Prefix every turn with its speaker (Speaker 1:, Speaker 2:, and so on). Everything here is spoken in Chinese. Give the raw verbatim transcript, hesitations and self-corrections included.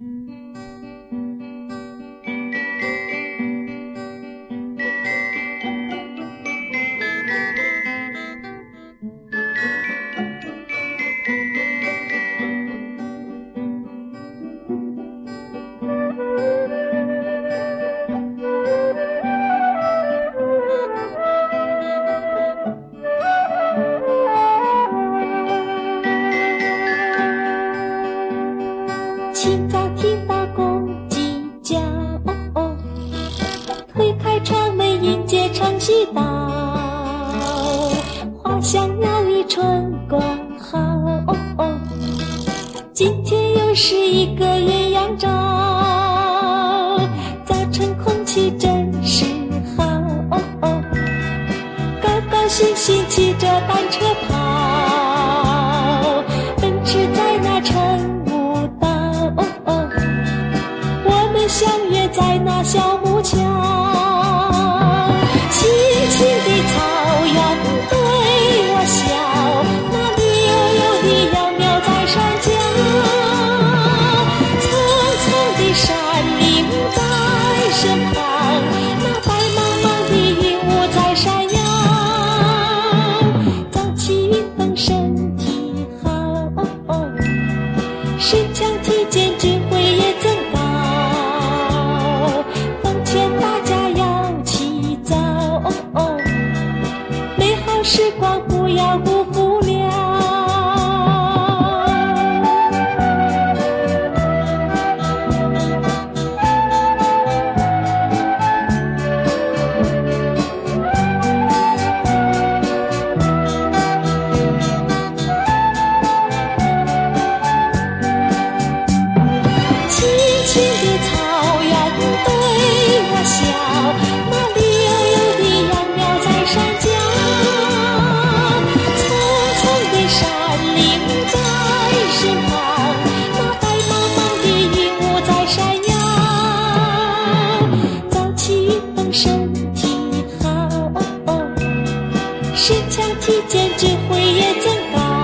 Speaker 1: 清早听到公鸡叫，推开窗门迎接晨曦到，花香鸟语春光好，今天又是一个艳阳照，早晨空气真是好，高高兴兴骑着单车跑，奔驰在那晨相约在那小木桥，青青的草原对我笑，那绿油油的窈窕在山脚，层层的山岭在身旁，那白茫茫的云雾在闪耀，早起运动身体好，身强体健智慧也增高，时光不要辜负了。青青的草原对我笑，那绿油油的窈窕在山脚，身体好，身强体健智慧也增高。